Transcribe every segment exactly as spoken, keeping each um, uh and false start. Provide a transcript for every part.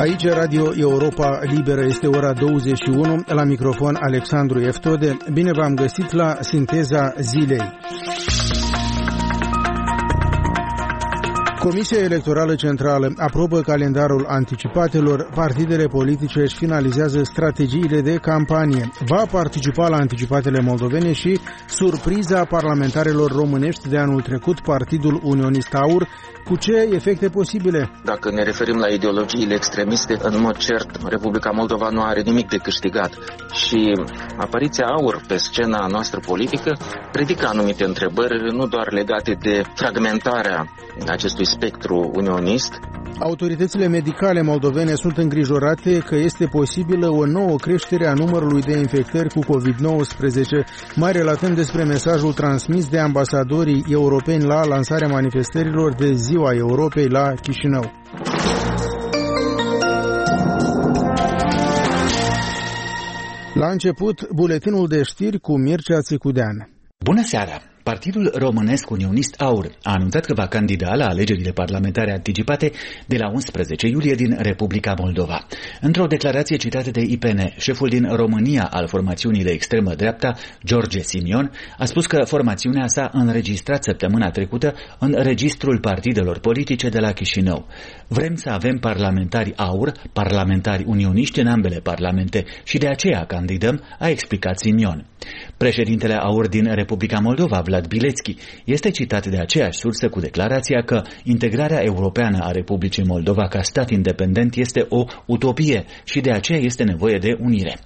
Aici Radio Europa Liberă, este ora douăzeci și unu, la microfon Alexandru Eftode. Bine v-am găsit la Sinteza Zilei. Comisia Electorală Centrală aprobă calendarul anticipatelor, partidele politice își finalizează strategiile de campanie. Va participa la anticipatele moldovene și surpriza parlamentarelor românești de anul trecut, Partidul Unionist Aur. Cu ce efecte posibile? Dacă ne referim la ideologiile extremiste, în mod cert, Republica Moldova nu are nimic de câștigat. Și apariția Aur pe scena noastră politică ridică anumite întrebări, nu doar legate de fragmentarea acestui spectru unionist. Autoritățile medicale moldovene sunt îngrijorate că este posibilă o nouă creștere a numărului de infectări cu covid nouăsprezece, mai relatând despre mesajul transmis de ambasadorii europeni la lansarea manifestărilor de Ziua Europei la Chișinău. La început, buletinul de știri cu Mircea Țicudean. Bună seara! Partidul Românesc Unionist Aur a anunțat că va candida la alegerile parlamentare anticipate de la unsprezece iulie din Republica Moldova. Într-o declarație citată de I P N, șeful din România al formațiunii de extremă dreapta, George Simion, a spus că formațiunea s-a înregistrat săptămâna trecută în registrul partidelor politice de la Chișinău. Vrem să avem parlamentari Aur, parlamentari unioniști în ambele parlamente și de aceea candidăm, a explicat Simion. Președintele Aur din Republica Moldova, Vlad Bilețchi, este citat de aceeași sursă cu declarația că integrarea europeană a Republicii Moldova ca stat independent este o utopie și de aceea este nevoie de unire.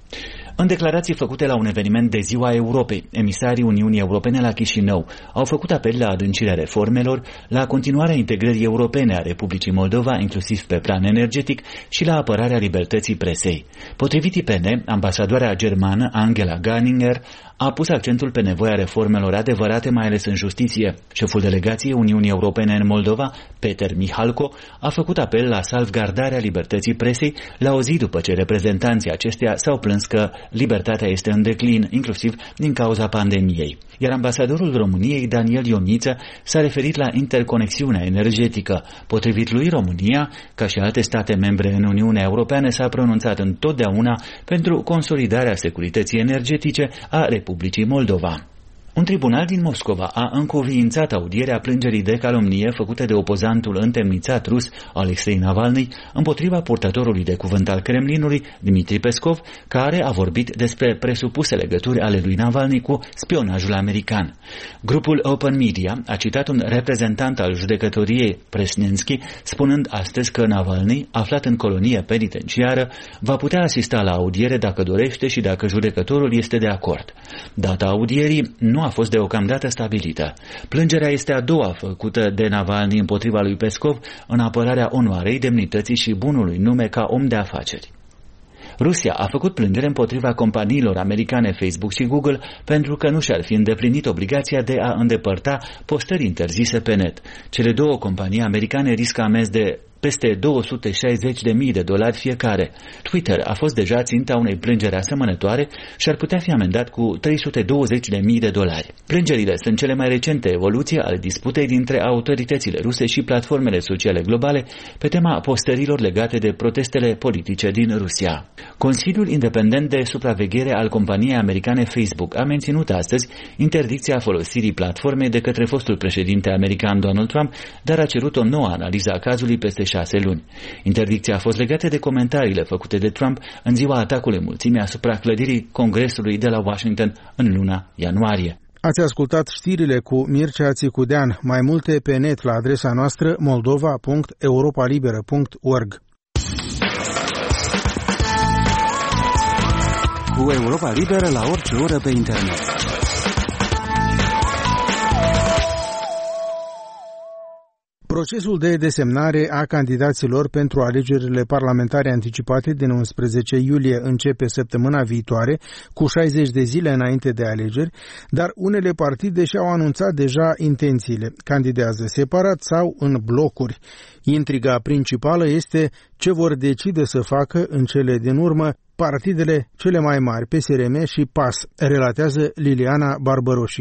În declarații făcute la un eveniment de Ziua Europei, emisarii Uniunii Europene la Chișinău au făcut apel la adâncirea reformelor, la continuarea integrării europene a Republicii Moldova, inclusiv pe plan energetic, și la apărarea libertății presei. Potrivit I P N, ambasadoarea germană Angela Ganninger a pus accentul pe nevoia reformelor adevărate, mai ales în justiție. Șeful delegației Uniunii Europene în Moldova, Peter Mihalko, a făcut apel la salvgardarea libertății presei la o zi după ce reprezentanții acesteia s-au plâns că libertatea este în declin, inclusiv din cauza pandemiei. Iar ambasadorul României, Daniel Ioniță, s-a referit la interconexiunea energetică. Potrivit lui, România, ca și alte state membre în Uniunea Europeană, s-a pronunțat întotdeauna pentru consolidarea securității energetice a Republicii Moldova. Un tribunal din Moscova a încuviințat audierea plângerii de calomnie făcute de opozantul întemnițat rus Alexei Navalny împotriva purtătorului de cuvânt al Kremlinului, Dmitri Peskov, care a vorbit despre presupuse legături ale lui Navalny cu spionajul american. Grupul Open Media a citat un reprezentant al judecătoriei Presnensky, spunând astăzi că Navalny, aflat în colonie penitenciară, va putea asista la audiere dacă dorește și dacă judecătorul este de acord. Data audierii nu a fost deocamdată stabilită. Plângerea este a doua făcută de Navalny împotriva lui Peskov în apărarea onoarei, demnității și bunului nume ca om de afaceri. Rusia a făcut plângere împotriva companiilor americane Facebook și Google pentru că nu și-ar fi îndeplinit obligația de a îndepărta postări interzise pe net. Cele două companii americane riscă amenzi de peste două sute șaizeci de mii de dolari fiecare. Twitter a fost deja ținta unei plângeri asemănătoare și ar putea fi amendat cu trei sute douăzeci de mii de dolari. Plângerile sunt cele mai recente evoluții ale disputei dintre autoritățile ruse și platformele sociale globale pe tema postărilor legate de protestele politice din Rusia. Consiliul Independent de Supraveghere al companiei americane Facebook a menținut astăzi interdicția folosirii platformei de către fostul președinte american Donald Trump, dar a cerut o nouă analiză a cazului peste șase luni. Interdicția a fost legată de comentariile făcute de Trump în ziua atacului mulțimii asupra clădirii Congresului de la Washington în luna ianuarie. Ați ascultat știrile cu Mircea Țicudean. Mai multe pe net la adresa noastră moldova punct europalibera punct org. Cu Europa Liberă la orice oră pe internet. Procesul de desemnare a candidaților pentru alegerile parlamentare anticipate din unsprezece iulie începe săptămâna viitoare, cu șaizeci de zile înainte de alegeri, dar unele partide și-au anunțat deja intențiile. Candidează separat sau în blocuri. Intriga principală este ce vor decide să facă în cele din urmă partidele cele mai mari, P S R M și P A S, relatează Liliana Barbăroșie.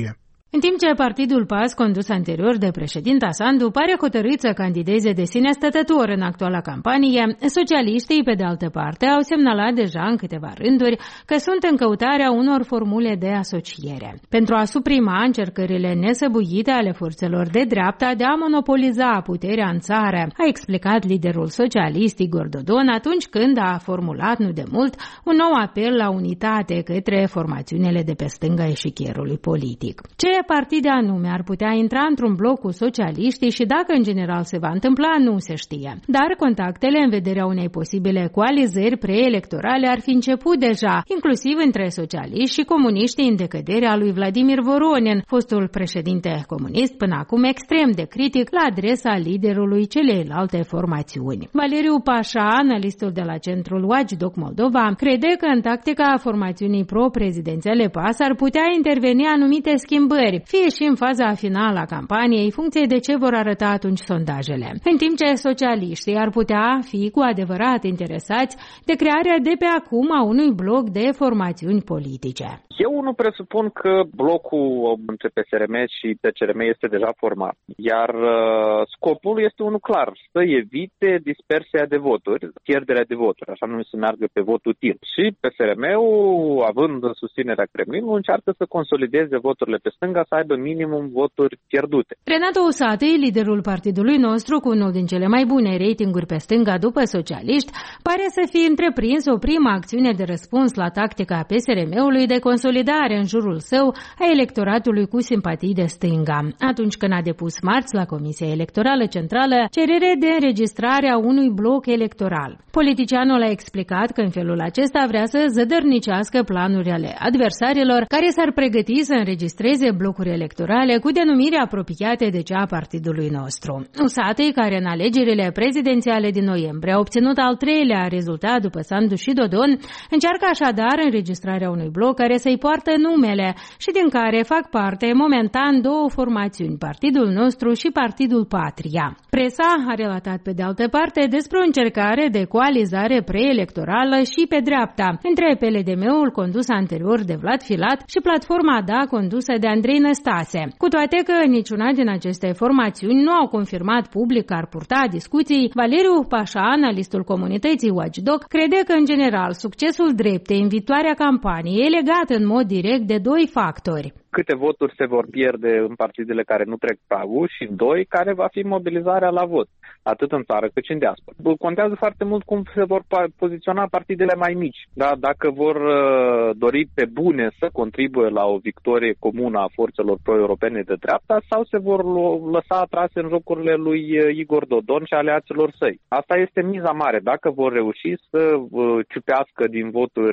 În timp ce Partidul P A S, condus anterior de președinta Sandu, pare hotărât să candideze de sine stătător în actuala campanie, socialiștii, pe de altă parte, au semnalat deja în câteva rânduri că sunt în căutarea unor formule de asociere. Pentru a suprima încercările nesăbuite ale forțelor de dreapta de a monopoliza puterea în țară, a explicat liderul socialist Igor Dodon atunci când a formulat nu de mult un nou apel la unitate către formațiunile de pe stânga eșichierului politic. Ce partide anume ar putea intra într-un bloc cu socialiștii și dacă în general se va întâmpla, nu se știe. Dar contactele în vederea unei posibile coalizări preelectorale ar fi început deja, inclusiv între socialiști și comuniștii în decăderea lui Vladimir Voronin, fostul președinte comunist, până acum extrem de critic la adresa liderului celeilalte formațiuni. Valeriu Pașa, analistul de la centrul Watchdog Moldova, crede că în tactica formațiunii pro-prezidențiale P A S ar putea interveni anumite schimbări, fie și în faza finală a campaniei, funcție de ce vor arăta atunci sondajele. În timp ce socialiștii ar putea fi cu adevărat interesați de crearea de pe acum a unui bloc de formațiuni politice. Eu nu presupun că blocul între P S R M și P C R M este deja format, iar uh, scopul este unul clar, să evite dispersia de voturi, pierderea de voturi, așa nu se meargă pe vot util. Și P S R M-ul, având susținerea Kremlinului, încearcă să consolideze voturile pe stânga, să aibă minimum voturi pierdute. Renato Usatăi, liderul partidului nostru, cu unul din cele mai bune ratinguri pe stânga după socialiști, pare să fie întreprins o primă acțiune de răspuns la tactica P S R M-ului de consolidare în jurul său a electoratului cu simpatii de stânga, atunci când a depus marți la Comisia Electorală Centrală cerere de înregistrare a unui bloc electoral. Politicianul a explicat că în felul acesta vrea să zădărnicească planurile ale adversarilor care s-ar pregăti să înregistreze blocuri electorale cu denumire apropiate de cea a partidului nostru. Usatăi, care în alegerile prezidențiale din noiembrie a obținut al treilea rezultat după Sandu și Dodon, încearcă așadar înregistrarea unui bloc care să-i poartă numele și din care fac parte momentan două formațiuni, Partidul Nostru și Partidul Patria. Presa a relatat pe de altă parte despre o încercare de coalizare preelectorală și pe dreapta, între P L D M-ul condus anterior de Vlad Filat și Platforma D A condusă de Andrei Năstase. Cu toate că niciuna din aceste formațiuni nu au confirmat public că ar purta discuții, Valeriu Pașa, analistul comunității Watchdog, crede că în general succesul dreptei în viitoarea campanie e legat în mod direct de doi factori. Câte voturi se vor pierde în partidele care nu trec pragul și, doi, care va fi mobilizarea la vot, atât în țară cât și în diaspora. Contează foarte mult cum se vor poziționa partidele mai mici. Da? Dacă vor dori pe bune să contribuie la o victorie comună a forțelor pro-europene de dreapta sau se vor lăsa atrase în jocurile lui Igor Dodon și aliaților săi. Asta este miza mare. Dacă vor reuși să ciupească din voturi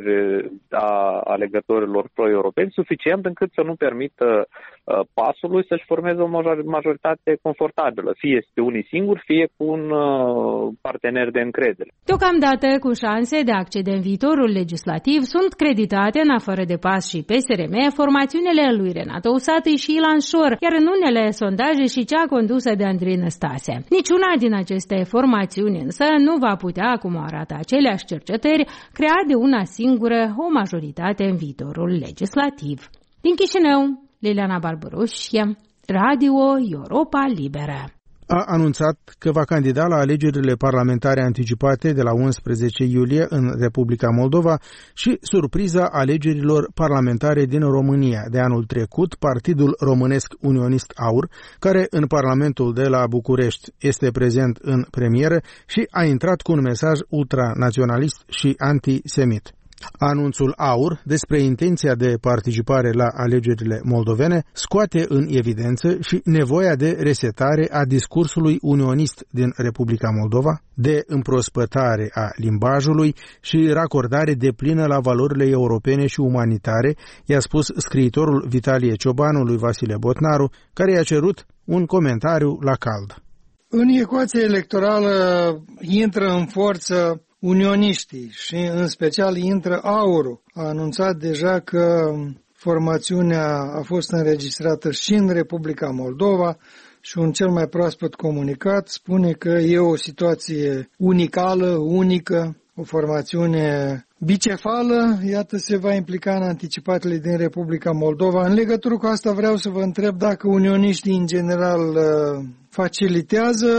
a alegătorilor pro-europeni suficient încât să nu permită uh, pasului să-și formeze o majoritate confortabilă, fie este unii singuri, fie cu un uh, partener de încredere. Deocamdată, cu șanse de a accede în viitorul legislativ, sunt creditate, în afară de P A S și P S R M, formațiunile lui Renato Usatăi și Ilan Șor, iar în unele sondaje și cea condusă de Andrei Năstase. Niciuna din aceste formațiuni însă nu va putea, cum arată aceleași cercetări, crea de una singură o majoritate în viitorul legislativ. Din Chișinău, Liliana Barbaroșie, Radio Europa Liberă. A anunțat că va candida la alegerile parlamentare anticipate de la unsprezece iulie în Republica Moldova și surpriza alegerilor parlamentare din România de anul trecut, Partidul Românesc Unionist Aur, care în Parlamentul de la București este prezent în premieră și a intrat cu un mesaj ultranaționalist și antisemit. Anunțul Aur despre intenția de participare la alegerile moldovene scoate în evidență și nevoia de resetare a discursului unionist din Republica Moldova, de împrospătare a limbajului și racordare deplină la valorile europene și umanitare, i-a spus scriitorul Vitalie Ciobanu lui Vasile Botnaru, care i-a cerut un comentariu la cald. În ecuația electorală intră în forță unioniștii și în special intră Aurul. A anunțat deja că formațiunea a fost înregistrată și în Republica Moldova și un cel mai proaspăt comunicat spune că e o situație unicală, unică, o formațiune bicefală, iată, se va implica în anticipatele din Republica Moldova. În legătură cu asta vreau să vă întreb dacă unioniștii în general facilitează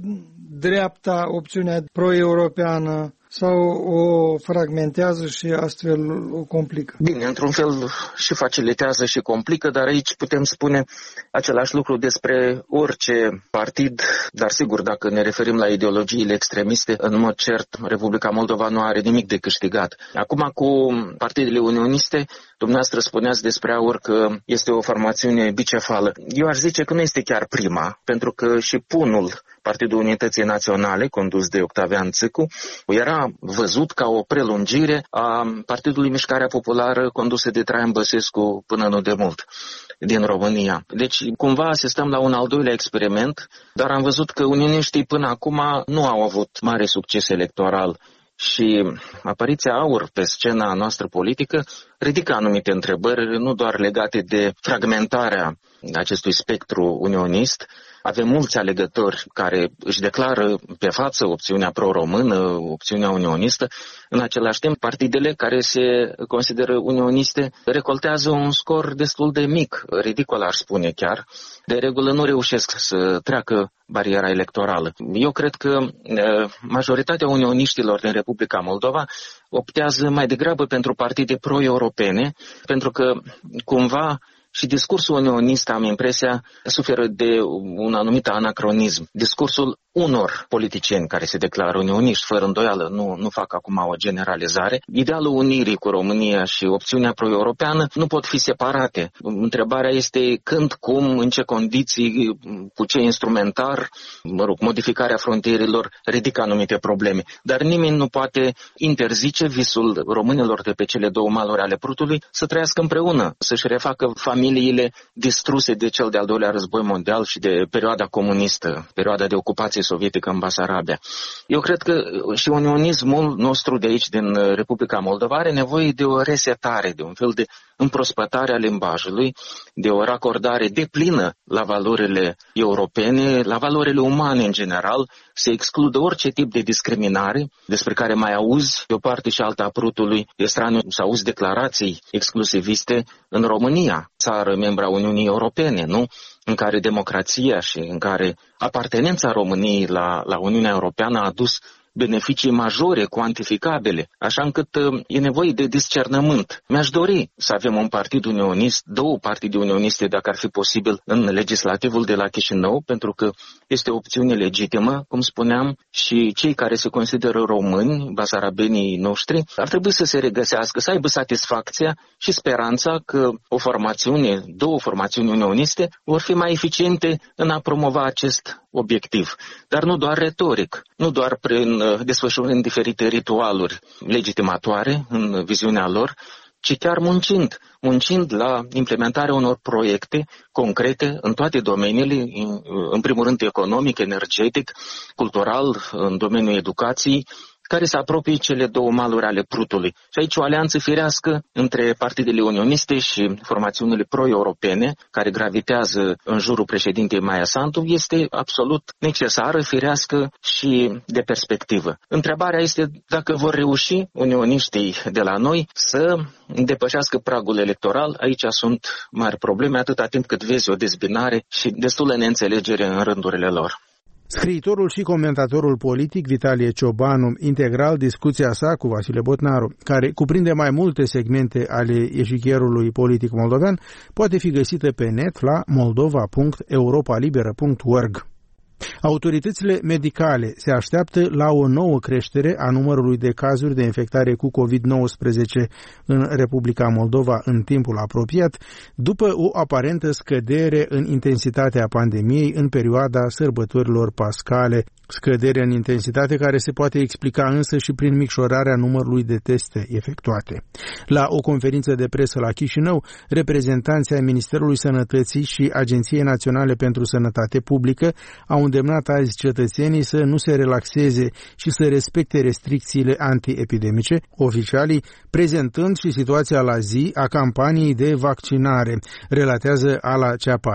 dreapta, opțiunea pro-europeană, sau o fragmentează și astfel o complică? Bine, într-un fel și facilitează și complică, dar aici putem spune același lucru despre orice partid, dar sigur, dacă ne referim la ideologiile extremiste, în mod cert, Republica Moldova nu are nimic de câștigat. Acum, cu partidele unioniste, dumneavoastră spuneați despre AUR că este o formațiune bicefală. Eu aș zice că nu este chiar prima, pentru că și punul Partidul Unității Naționale, condus de Octavian Țâcu, era văzut ca o prelungire a Partidului Mișcarea Populară, condusă de Traian Băsescu până nu de mult din România. Deci, cumva asistăm la un al doilea experiment, dar am văzut că unioniștii până acum nu au avut mare succes electoral. Și apariția AUR pe scena noastră politică ridică anumite întrebări, nu doar legate de fragmentarea acestui spectru unionist. Avem mulți alegători care își declară pe față opțiunea pro-română, opțiunea unionistă. În același timp, partidele care se consideră unioniste recoltează un scor destul de mic, ridicol aș spune chiar. De regulă nu reușesc să treacă bariera electorală. Eu cred că majoritatea unioniștilor din Republica Moldova optează mai degrabă pentru partide pro-europene, pentru că cumva și discursul unionist, am impresia, suferă de un anumit anacronism. Discursul unor politicieni care se declară unioniști, fără îndoială, nu, nu fac acum o generalizare. Idealul unirii cu România și opțiunea pro-europeană nu pot fi separate. Întrebarea este când, cum, în ce condiții, cu ce instrumentar, mă rog, modificarea frontierilor ridică anumite probleme. Dar nimeni nu poate interzice visul românilor de pe cele două maluri ale Prutului să trăiască împreună, să-și refacă familiile distruse de cel de-al doilea război mondial și de perioada comunistă, perioada de ocupație sovietică în Basarabia. Eu cred că și unionismul nostru de aici, din Republica Moldova, are nevoie de o resetare, de un fel de împrospătare a limbajului, de o racordare deplină la valorile europene, la valorile umane în general, să excludă orice tip de discriminare despre care mai auzi de o parte și alta a Prutului. E straniu să auzi declarații exclusiviste în România, țară membra Uniunii Europene, nu? În care democrația și în care apartenența României la, la Uniunea Europeană a adus beneficii majore, cuantificabile, așa încât e nevoie de discernământ. Mi-aș dori să avem un partid unionist, două partide unioniste, dacă ar fi posibil, în legislativul de la Chișinău, pentru că este o opțiune legitimă, cum spuneam, și cei care se consideră români, basarabenii noștri, ar trebui să se regăsească, să aibă satisfacția și speranța că o formațiune, două formațiuni unioniste vor fi mai eficiente în a promova acest obiectiv. Dar nu doar retoric, nu doar prin desfășurând diferite ritualuri legitimatoare în viziunea lor, ci chiar muncind, muncind la implementarea unor proiecte concrete în toate domeniile, în primul rând economic, energetic, cultural, în domeniul educației, care să apropie cele două maluri ale Prutului. Și aici o alianță firească între partidele unioniste și formațiunile pro-europene, care gravitează în jurul președintei Maia Sandu, este absolut necesară, firească și de perspectivă. Întrebarea este dacă vor reuși unioniștii de la noi să depășească pragul electoral. Aici sunt mari probleme, atâta timp cât vezi o dezbinare și destulă neînțelegere în rândurile lor. Scriitorul și comentatorul politic Vitalie Ciobanu, integral discuția sa cu Vasile Botnaru, care cuprinde mai multe segmente ale eșichierului politic moldovean, poate fi găsită pe net la moldova punct europa liberă punct org. Autoritățile medicale se așteaptă la o nouă creștere a numărului de cazuri de infectare cu covid nouăsprezece în Republica Moldova în timpul apropiat, după o aparentă scădere în intensitatea pandemiei în perioada sărbătorilor pascale, scădere în intensitate care se poate explica însă și prin micșorarea numărului de teste efectuate. La o conferință de presă la Chișinău, reprezentanții ai Ministerului Sănătății și Agenției Naționale pentru Sănătate Publică au îndemnat azi cetățenii să nu se relaxeze și să respecte restricțiile antiepidemice, oficialii prezentând și situația la zi a campaniei de vaccinare, relatează Ala Ceapai.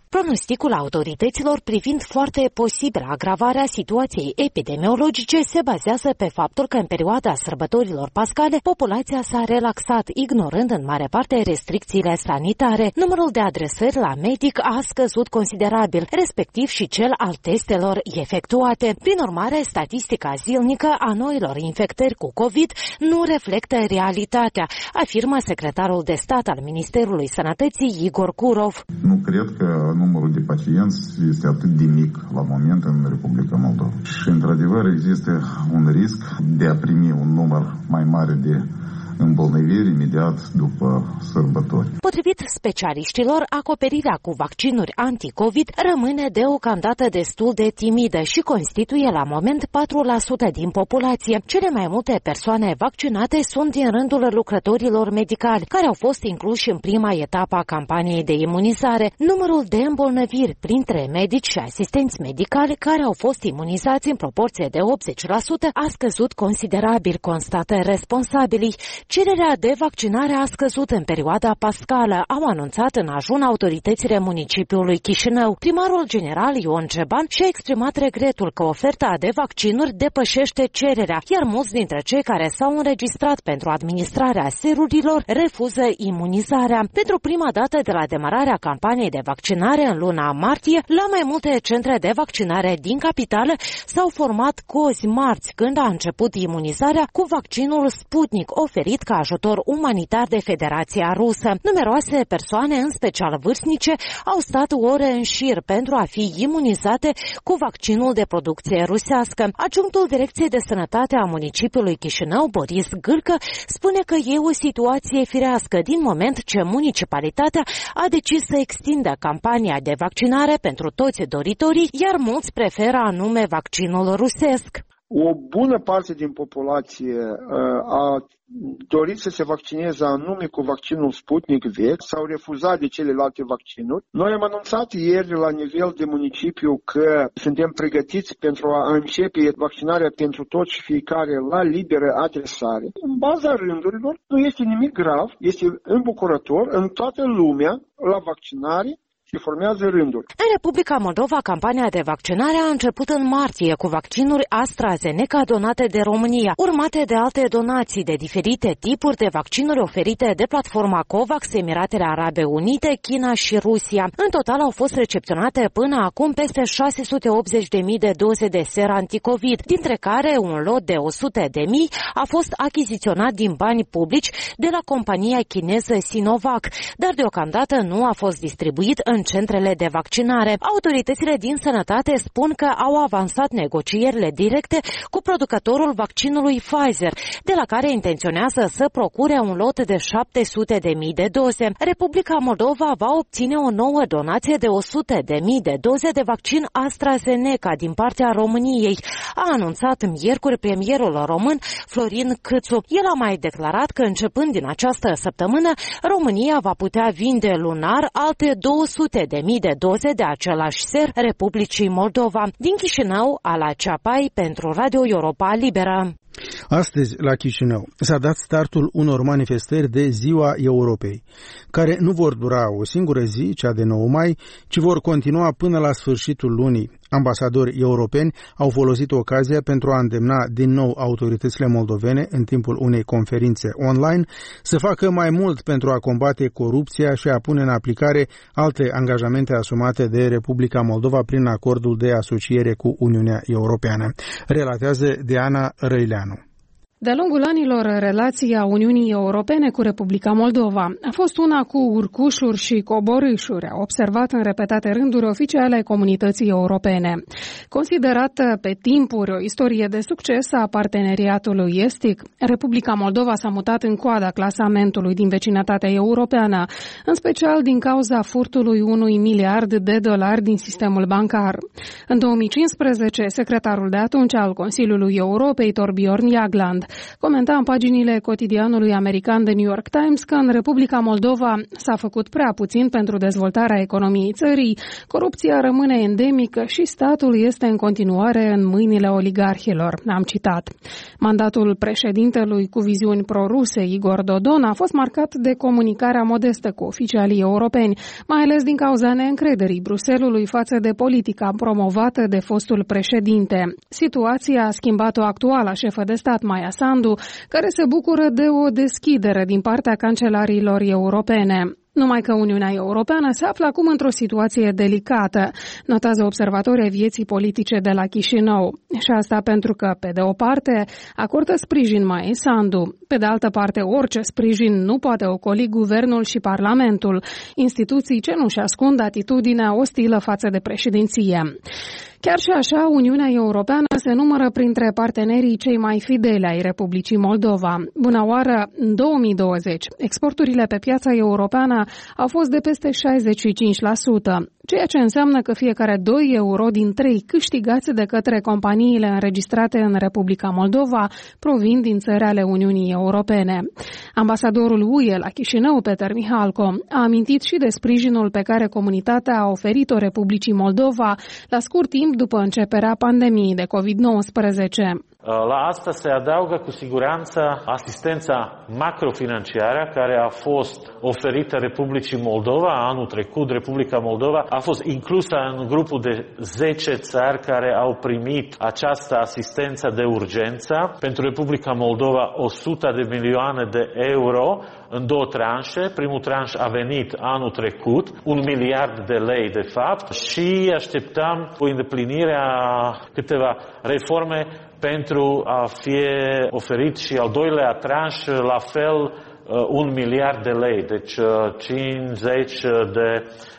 Pronosticul autorităților privind foarte posibilă agravarea situației epidemiologice se bazează pe faptul că în perioada sărbătorilor pascale populația s-a relaxat, ignorând în mare parte restricțiile sanitare. Numărul de adresări la medic a scăzut considerabil, respectiv și cel al testelor efectuate. Prin urmare, statistica zilnică a noilor infectări cu COVID nu reflectă realitatea, afirmă secretarul de stat al Ministerului Sănătății Igor Kurov. Nu cred că numărul de pacienți este atât de mic la moment în Republica Moldova. Și, într-adevăr, există un risc de a primi un număr mai mare de îmbolnăviri imediat după sărbători. Potrivit specialiștilor, acoperirea cu vaccinuri anti-COVID rămâne deocamdată destul de timidă și constituie la moment patru la sută din populație. Cele mai multe persoane vaccinate sunt din rândul lucrătorilor medicali, care au fost incluși în prima etapă a campaniei de imunizare. Numărul de îmbolnăviri printre medici și asistenți medicali care au fost imunizați în proporție de optzeci la sută a scăzut considerabil, constată responsabilii. Cererea de vaccinare a scăzut în perioada pascală, au anunțat în ajun autoritățile municipiului Chișinău. Primarul general Ion Ceban și-a exprimat regretul că oferta de vaccinuri depășește cererea, iar mulți dintre cei care s-au înregistrat pentru administrarea serurilor refuză imunizarea. Pentru prima dată de la demararea campaniei de vaccinare în luna martie, la mai multe centre de vaccinare din capitală s-au format cozi marți, când a început imunizarea cu vaccinul Sputnik, oferit ca ajutor umanitar de Federația Rusă. Numeroase persoane, în special vârstnice, au stat ore în șir pentru a fi imunizate cu vaccinul de producție rusească. Adjunctul Direcției de Sănătate a municipiului Chișinău, Boris Gâlcă, spune că e o situație firească din moment ce municipalitatea a decis să extindă campania de vaccinare pentru toți doritorii, iar mulți preferă anume vaccinul rusesc. O bună parte din populație uh, a dorit să se vaccineze anume cu vaccinul Sputnik V, s-au refuzat de celelalte vaccinuri. Noi am anunțat ieri la nivel de municipiu că suntem pregătiți pentru a începe vaccinarea pentru toți și fiecare la liberă adresare. În baza rândurilor nu este nimic grav, este îmbucurător în toată lumea la vaccinare. Se formează rânduri. În Republica Moldova, campania de vaccinare a început în martie cu vaccinuri AstraZeneca donate de România, urmate de alte donații de diferite tipuri de vaccinuri oferite de platforma COVAX, Emiratele Arabe Unite, China și Rusia. În total au fost recepționate până acum peste șase sute optzeci de mii de doze de ser anticovid, dintre care un lot de o sută de mii a fost achiziționat din bani publici de la compania chineză Sinovac, dar deocamdată nu a fost distribuit în centrele de vaccinare. Autoritățile din sănătate spun că au avansat negocierile directe cu producătorul vaccinului Pfizer, de la care intenționează să procure un lot de șapte sute de mii de doze. Republica Moldova va obține o nouă donație de o sută de mii de doze de vaccin AstraZeneca din partea României, a anunțat miercuri premierul român Florin Câțu. El a mai declarat că începând din această săptămână, România va putea vinde lunar alte două sute de mii de doze de același ser Republicii Moldova. Din Chișinău, Ala Ceapai pentru Radio Europa Liberă. Astăzi, la Chișinău, s-a dat startul unor manifestări de Ziua Europei, care nu vor dura o singură zi, cea de nouă mai, ci vor continua până la sfârșitul lunii. Ambasadori europeni au folosit ocazia pentru a îndemna din nou autoritățile moldovene, în timpul unei conferințe online, să facă mai mult pentru a combate corupția și a pune în aplicare alte angajamente asumate de Republica Moldova prin acordul de asociere cu Uniunea Europeană. Relatează Diana Răileanu. De-a lungul anilor, relația Uniunii Europene cu Republica Moldova a fost una cu urcușuri și coborâșuri, a observat în repetate rânduri oficiale comunității europene. Considerată pe timpuri o istorie de succes a parteneriatului estic, Republica Moldova s-a mutat în coada clasamentului din vecinătatea europeană, în special din cauza furtului unui miliard de dolari din sistemul bancar. În două mii cincisprezece, secretarul de atunci al Consiliului Europei, Torbjörn Jagland, comenta în paginile cotidianului american The New York Times că în Republica Moldova s-a făcut prea puțin pentru dezvoltarea economiei țării, corupția rămâne endemică și statul este în continuare în mâinile oligarhilor. Am citat. Mandatul președintelui cu viziuni proruse, Igor Dodon, a fost marcat de comunicarea modestă cu oficialii europeni, mai ales din cauza neîncrederii Bruxellesului față de politica promovată de fostul președinte. Situația a schimbat-o actuala șefă de stat, Maia Sandu, care se bucură de o deschidere din partea cancelarilor europene. Numai că Uniunea Europeană se află acum într-o situație delicată, notează observatorii vieții politice de la Chișinău. Și asta pentru că, pe de o parte, acordă sprijin Maiei Sandu, pe de altă parte, orice sprijin nu poate ocoli guvernul și parlamentul, instituții ce nu-și ascund atitudinea ostilă față de președinție. Chiar și așa, Uniunea Europeană se numără printre partenerii cei mai fideli ai Republicii Moldova. Bună oară, în două mii douăzeci, exporturile pe piața europeană au fost de peste șaizeci și cinci la sută, ceea ce înseamnă că fiecare doi euro din trei câștigați de către companiile înregistrate în Republica Moldova provin din țări ale Uniunii Europene. Ambasadorul U E la Chișinău, Peter Mihalco, a amintit și de sprijinul pe care comunitatea a oferit-o Republicii Moldova la scurt timp după începerea pandemiei de covid nouăsprezece. La asta se adaugă cu siguranță asistența macrofinanciară care a fost oferită Republicii Moldova. Anul trecut Republica Moldova a fost inclusă în grupul de zece țări care au primit această asistență de urgență. Pentru Republica Moldova o sută de milioane de euro în două tranșe. Primul tranș a venit anul trecut, un miliard de lei de fapt, și așteptăm cu îndeplinirea câteva reforme pentru a fi oferit și al doilea tranș, la fel un miliard de lei, deci cincizeci de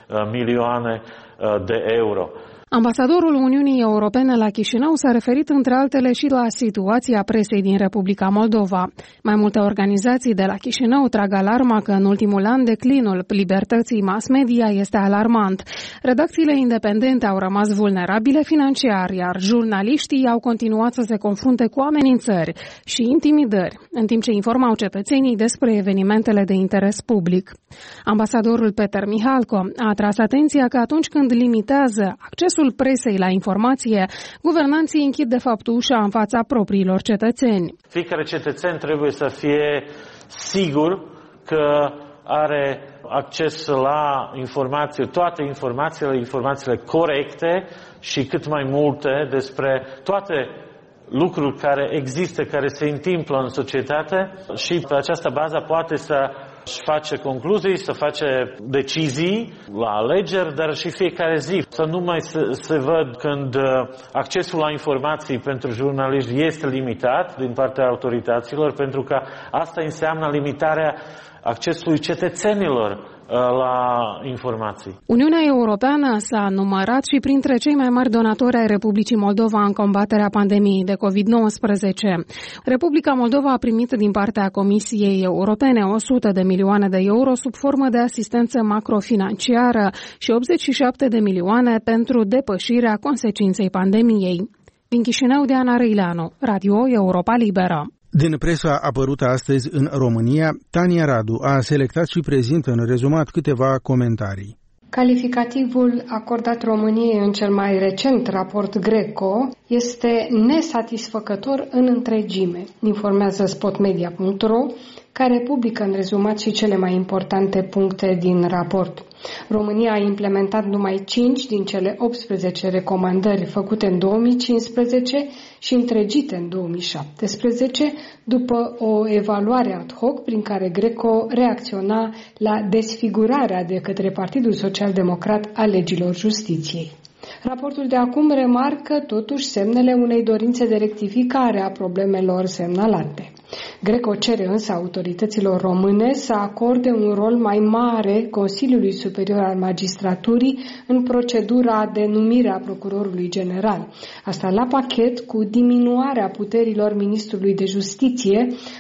milioane de euro. Ambasadorul Uniunii Europene la Chișinău s-a referit între altele și la situația presei din Republica Moldova. Mai multe organizații de la Chișinău trag alarma că în ultimul an declinul libertății mass media este alarmant. Redacțiile independente au rămas vulnerabile financiar, iar jurnaliștii au continuat să se confrunte cu amenințări și intimidări, în timp ce informau cetățenii despre evenimentele de interes public. Ambasadorul Peter Mihalco a atras atenția că atunci când limitează accesul presei la informație, guvernanții închid de fapt ușa în fața propriilor cetățeni. Fiecare cetățean trebuie să fie sigur că are acces la informații, toate informațiile, informațiile corecte și cât mai multe despre toate lucruri care există, care se întâmplă în societate, și pe această bază poate să își face concluzii, să face decizii la alegeri, dar și fiecare zi. Să nu mai se, se văd când accesul la informații pentru jurnaliști este limitat din partea autorităților, pentru că asta înseamnă limitarea accesului cetățenilor la informații. Uniunea Europeană s-a numărat și printre cei mai mari donatori ai Republicii Moldova în combaterea pandemiei de covid nouăsprezece. Republica Moldova a primit din partea Comisiei Europene o sută de milioane de euro sub formă de asistență macrofinanciară și optzeci și șapte de milioane pentru depășirea consecinței pandemiei. Din Chișinău, Diana Răileanu, Radio Europa Liberă. Din presa apărută astăzi în România, Tania Radu a selectat și prezintă în rezumat câteva comentarii. Calificativul acordat României în cel mai recent raport Greco este nesatisfăcător în întregime, informează spotmedia punct ro, care publică în rezumat și cele mai importante puncte din raport. România a implementat numai cinci din cele optsprezece recomandări făcute în două mii cincisprezece și întregite în două mii șaptesprezece, după o evaluare ad hoc prin care Greco reacționa la desfigurarea de către Partidul Social-Democrat a legilor justiției. Raportul de acum remarcă totuși semnele unei dorințe de rectificare a problemelor semnalate. Greco cere însă autorităților române să acorde un rol mai mare Consiliului Superior al Magistraturii în procedura de numire a procurorului general. Asta la pachet cu diminuarea puterilor Ministrului de Justiție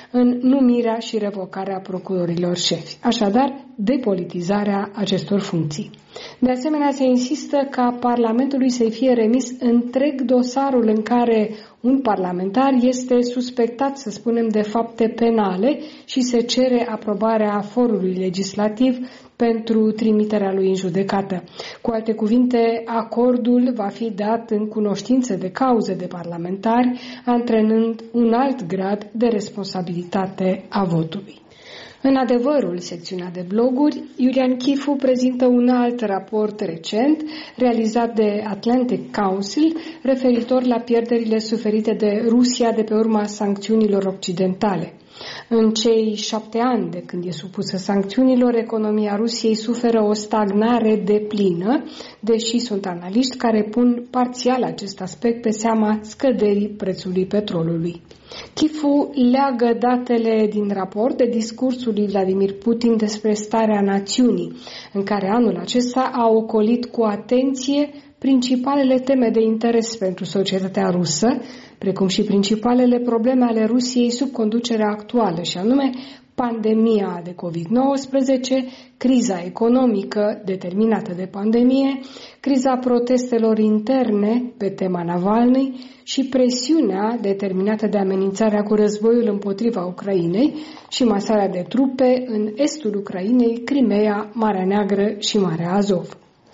în numirea și revocarea procurorilor șefi. Așadar, depolitizarea acestor funcții. De asemenea, se insistă ca Parlamentului să fie remis întreg dosarul în care un parlamentar este suspectat, să spunem, de fapte penale și se cere aprobarea forului legislativ pentru trimiterea lui în judecată. Cu alte cuvinte, acordul va fi dat în cunoștință de cauză de parlamentari, antrenând un alt grad de responsabilitate a votului. În Adevărul, secțiunea de bloguri, Iulian Chifu prezintă un alt raport recent realizat de Atlantic Council referitor la pierderile suferite de Rusia de pe urma sancțiunilor occidentale. În cei șapte ani de când e supusă sancțiunilor, economia Rusiei suferă o stagnare deplină, deși sunt analiști care pun parțial acest aspect pe seama scăderii prețului petrolului. Chifu leagă datele din raport de discursul lui Vladimir Putin despre starea națiunii, în care anul acesta a ocolit cu atenție principalele teme de interes pentru societatea rusă, precum și principalele probleme ale Rusiei sub conducerea actuală, și anume pandemia de covid nouăsprezece, criza economică determinată de pandemie, criza protestelor interne pe tema Navalny și presiunea determinată de amenințarea cu războiul împotriva Ucrainei și masarea de trupe în estul Ucrainei, Crimea, Marea Neagră și Marea Azov.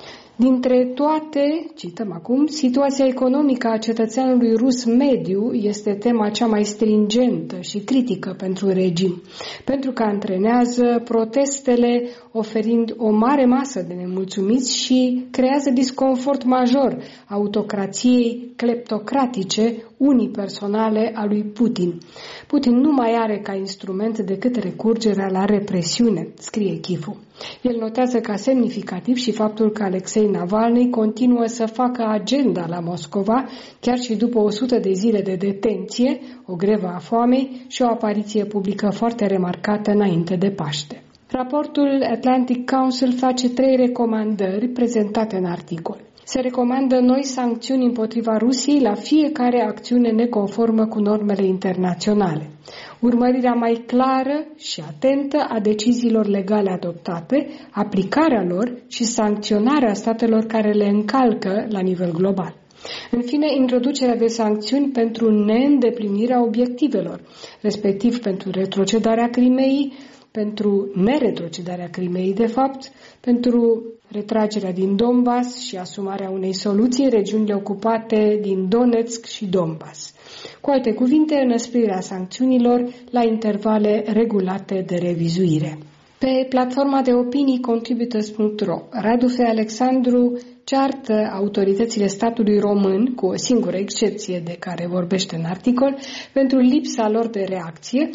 Dintre toate, cităm acum, situația economică a cetățeanului rus mediu este tema cea mai stringentă și critică pentru regim, pentru că antrenează protestele oferind o mare masă de nemulțumiți și creează disconfort major autocrației cleptocratice unipersonale a lui Putin. Putin nu mai are ca instrument decât recurgerea la represiune, scrie Chifu. El notează ca semnificativ și faptul că Alexei Navalny continuă să facă agenda la Moscova, chiar și după o sută de zile de detenție, o grevă a foamei și o apariție publică foarte remarcată înainte de Paște. Raportul Atlantic Council face trei recomandări prezentate în articol. Se recomandă noi sancțiuni împotriva Rusiei la fiecare acțiune neconformă cu normele internaționale. Urmărirea mai clară și atentă a deciziilor legale adoptate, aplicarea lor și sancționarea statelor care le încalcă la nivel global. În fine, introducerea de sancțiuni pentru neîndeplinirea obiectivelor, respectiv pentru retrocedarea Crimeei, pentru neretrocedarea Crimeei, de fapt, pentru retragerea din Donbass și asumarea unei soluții în regiunile ocupate din Donetsk și Donbass. Cu alte cuvinte, înăsprirea sancțiunilor la intervale regulate de revizuire. Pe platforma de opinii contributors punct ro, Radu F. Alexandru ceartă autoritățile statului român, cu o singură excepție de care vorbește în articol, pentru lipsa lor de reacție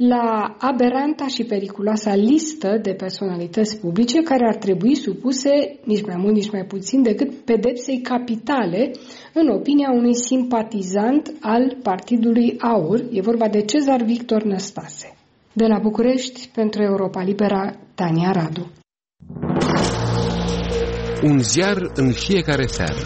la aberanta și periculoasa listă de personalități publice care ar trebui supuse, nici mai mult, nici mai puțin, decât pedepsei capitale, în opinia unui simpatizant al Partidului Aur. E vorba de Cezar Victor Năstase. De la București, pentru Europa Libera, Tania Radu. Un ziar în fiecare seară.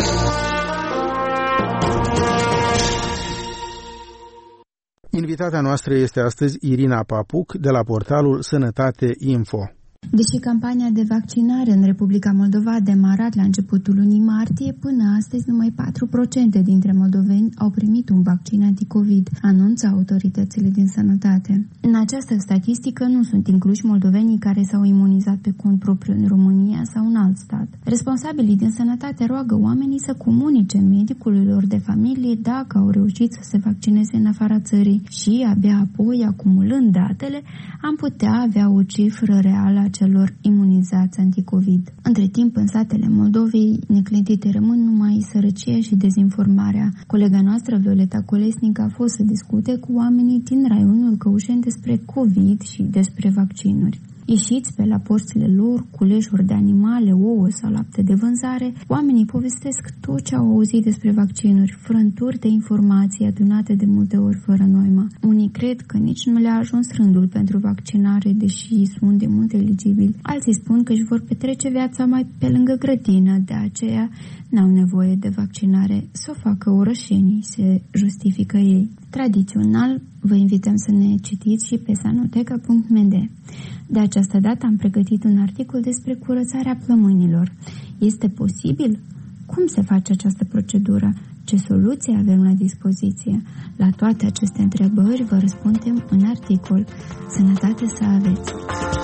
Invitata noastră este astăzi Irina Papuc de la portalul Sănătate Info. Deși campania de vaccinare în Republica Moldova a demarat la începutul lunii martie, până astăzi numai patru la sută dintre moldoveni au primit un vaccin anticovid, anunță autoritățile din sănătate. În această statistică nu sunt incluși moldovenii care s-au imunizat pe cont propriu în România sau în alt stat. Responsabilii din sănătate roagă oamenii să comunice medicului lor de familie dacă au reușit să se vaccineze în afara țării și, abia apoi, acumulând datele, am putea avea o cifră reală a celor imunizați anticovid. Între timp, în satele Moldovei, neclintite rămân numai sărăcia și dezinformarea. Colega noastră, Violeta Colesnic, a fost să discute cu oamenii din raionul Căușeni despre COVID și despre vaccinuri. Ieșiți pe la porțile lor cu leșuri de animale, ouă sau lapte de vânzare, oamenii povestesc tot ce au auzit despre vaccinuri, frânturi de informații adunate de multe ori fără noimă. Unii cred că nici nu le-a ajuns rândul pentru vaccinare, deși sunt de mult eligibili. Alții spun că își vor petrece viața mai pe lângă grădină, de aceea n-au nevoie de vaccinare, să o facă orășenii, se justifică ei. Tradițional, vă invităm să ne citiți și pe sanoteca punct m d. De această dată am pregătit un articol despre curățarea plămânilor. Este posibil? Cum se face această procedură? Ce soluții avem la dispoziție? La toate aceste întrebări vă răspundem în articol. Sănătate să aveți!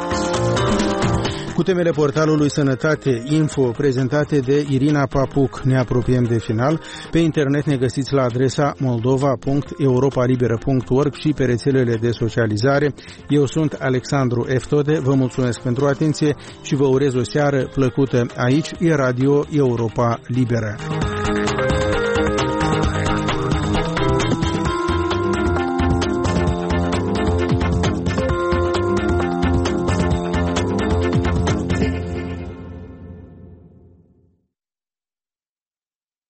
Cu temele portalului Sănătate Info prezentate de Irina Papuc ne apropiem de final. Pe internet ne găsiți la adresa moldova punct europa liberă punct org și pe rețelele de socializare. Eu sunt Alexandru Eftode, vă mulțumesc pentru atenție și vă urez o seară plăcută. Aici e Radio Europa Liberă.